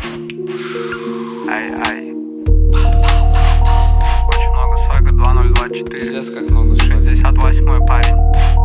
Ай-ай. Очень много свега, 2024. Пиздец, как много шин. 58-й парень.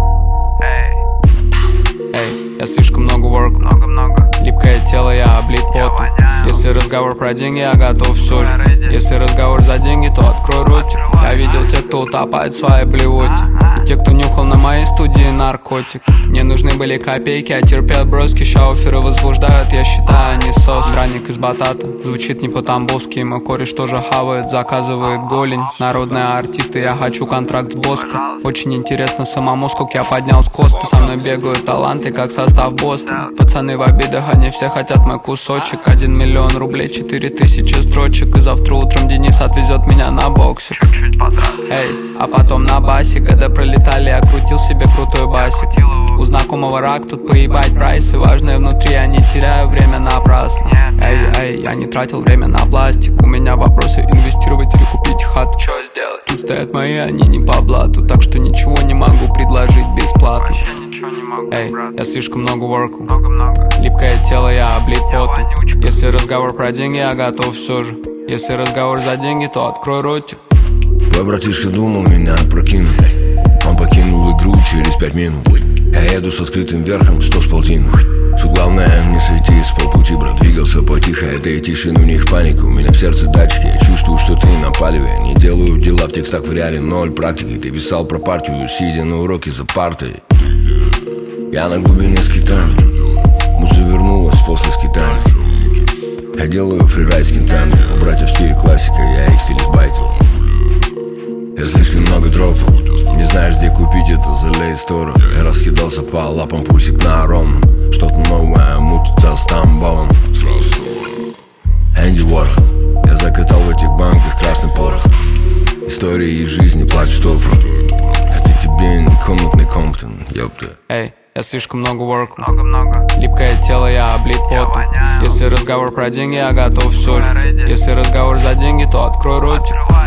Эй, я слишком много work. Много-много. Липкое тело, я облит потом. Если разговор про деньги, я готов все же. Если разговор за деньги, то открой ротик. Я видел тех, кто утопает в своей блевоте, и те, кто нюхал на моей студии наркотик. Мне нужны были копейки, а терпят броски. Шауферы возбуждают, я считаю, они сос. Ранник из батата, звучит не по-тамбовски. Мой кореш тоже хавает, заказывает голень. Народные артисты, я хочу контракт с Боско. Очень интересно самому, сколько я поднял с коста. Со мной бегают таланты, как состав Бостон. Пацаны в обидах, они все хотят мой кусочек. 1 миллион рублей, 4000 строчек. И завтра утром Денис отвезет меня на боксе. Эй, а потом на басе, когда пролетали, я крутил себе крутой басик. У знакомого рак, тут поебать прайсы. Важное внутри, я не теряю время напрасно. Эй, я не тратил время на пластик. У меня вопросы: инвестировать или купить хату. Чё сделать? Тут стоят мои, они не по блату, так что ничего не могу предложить бесплатно. Эй, я слишком много воркл. Липкое тело, я облит потом. Если разговор про деньги, я готов все же. Если разговор за деньги, то открой ротик. Твой братишка думал меня опрокинуть. Он покинул игру через 5 минут. Я еду с открытым верхом, 100 с полтинной. Тут главное не сойти с полпути, брат. Двигался потихо, этой тишины у них паника. У меня в сердце датчики, я чувствую, что ты на палеве. Я не делаю дела в текстах, в реале ноль практики. Ты писал про партию, сидя на уроке за партой. Я на глубине скитаний. Муза вернулась после скитаний. Я делаю фрирайд с кентами. У братьев в стиле классика, я их стиль избайтил. Я слишком много дропал. Не знаешь, где купить это, залей сторон. Я раскидался по лапам, пульсик на аром. Что-то новое мутится с Тамбовом. Энди Уорхол. Я закатал в этих банках красный порох. Истории из жизни, плачь штопор. Это тебе не комнатный Комптон, ёпта. Эй, я слишком много work. Липкое тело, я облит потом. Если разговор про деньги, я готов все же. Если разговор за деньги, то открой ротик.